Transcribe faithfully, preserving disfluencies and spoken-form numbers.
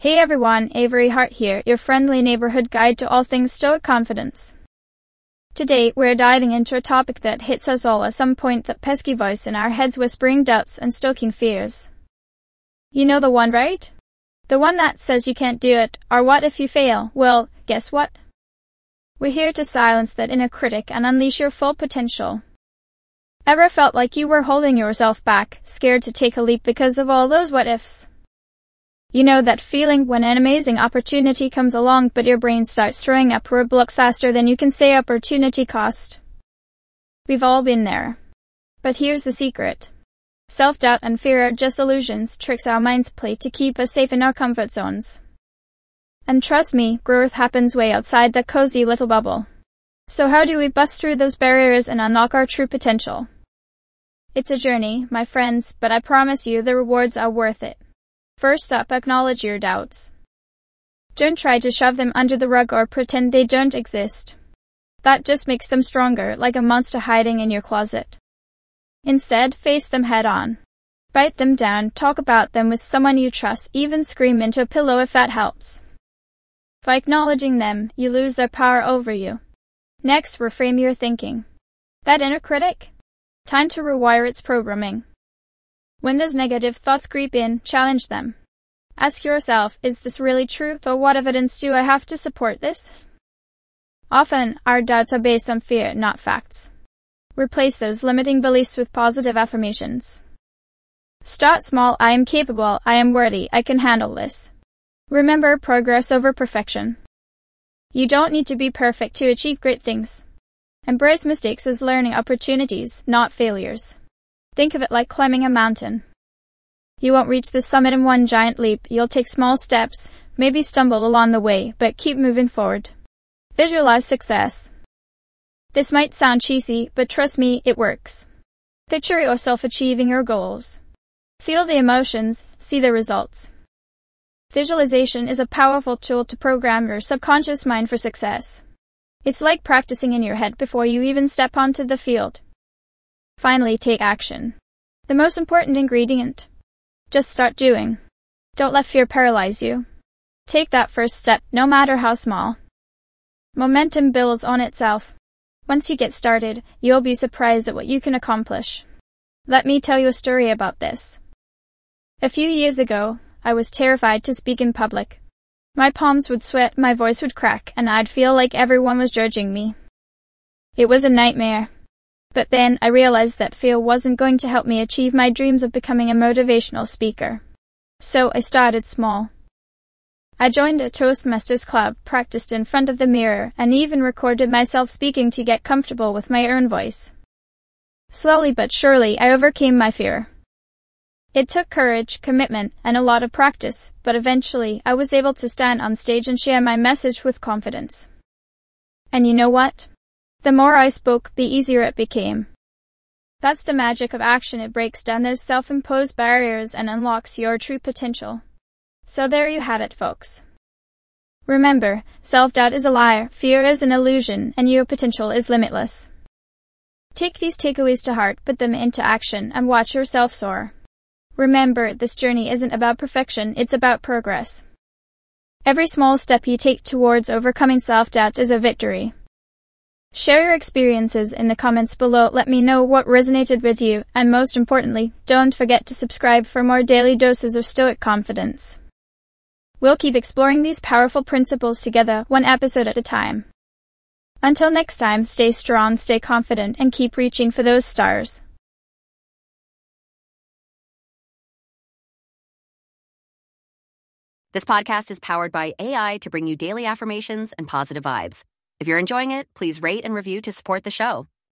Hey everyone, Avery Hart here, your friendly neighborhood guide to all things Stoic confidence. Today, we're diving into a topic that hits us all at some point, that pesky voice in our heads whispering doubts and stoking fears. You know the one, right? The one that says you can't do it, or what if you fail? Well, guess what? We're here to silence that inner critic and unleash your full potential. Ever felt like you were holding yourself back, scared to take a leap because of all those what ifs? You know that feeling when an amazing opportunity comes along but your brain starts throwing up roadblocks faster than you can say opportunity cost? We've all been there. But here's the secret. Self-doubt and fear are just illusions, tricks our minds play to keep us safe in our comfort zones. And trust me, growth happens way outside that cozy little bubble. So how do we bust through those barriers and unlock our true potential? It's a journey, my friends, but I promise you the rewards are worth it. First up, acknowledge your doubts. Don't try to shove them under the rug or pretend they don't exist. That just makes them stronger, like a monster hiding in your closet. Instead, face them head on. Write them down, talk about them with someone you trust, even scream into a pillow if that helps. By acknowledging them, you lose their power over you. Next, reframe your thinking. That inner critic? Time to rewire its programming. When those negative thoughts creep in, challenge them. Ask yourself, is this really true, or what evidence do I have to support this? Often, our doubts are based on fear, not facts. Replace those limiting beliefs with positive affirmations. Start small. I am capable, I am worthy, I can handle this. Remember, progress over perfection. You don't need to be perfect to achieve great things. Embrace mistakes as learning opportunities, not failures. Think of it like climbing a mountain. You won't reach the summit in one giant leap. You'll take small steps, maybe stumble along the way, but keep moving forward. Visualize success. This might sound cheesy, but trust me, it works. Picture yourself achieving your goals. Feel the emotions, see the results. Visualization is a powerful tool to program your subconscious mind for success. It's like practicing in your head before you even step onto the field. Finally, take action. The most important ingredient. Just start doing. Don't let fear paralyze you. Take that first step, no matter how small. Momentum builds on itself. Once you get started, you'll be surprised at what you can accomplish. Let me tell you a story about this. A few years ago, I was terrified to speak in public. My palms would sweat, my voice would crack, and I'd feel like everyone was judging me. It was a nightmare. But then I realized that fear wasn't going to help me achieve my dreams of becoming a motivational speaker. So I started small. I joined a Toastmasters club, practiced in front of the mirror, and even recorded myself speaking to get comfortable with my own voice. Slowly but surely, I overcame my fear. It took courage, commitment, and a lot of practice, but eventually I was able to stand on stage and share my message with confidence. And you know what? The more I spoke, the easier it became. That's the magic of action. It breaks down those self-imposed barriers and unlocks your true potential. So there you have it, folks. Remember, self-doubt is a liar, fear is an illusion, and your potential is limitless. Take these takeaways to heart, put them into action, and watch yourself soar. Remember, this journey isn't about perfection, it's about progress. Every small step you take towards overcoming self-doubt is a victory. Share your experiences in the comments below. Let me know what resonated with you, and most importantly, don't forget to subscribe for more daily doses of Stoic confidence. We'll keep exploring these powerful principles together, one episode at a time. Until next time, stay strong, stay confident, and keep reaching for those stars. This podcast is powered by A I to bring you daily affirmations and positive vibes. If you're enjoying it, please rate and review to support the show.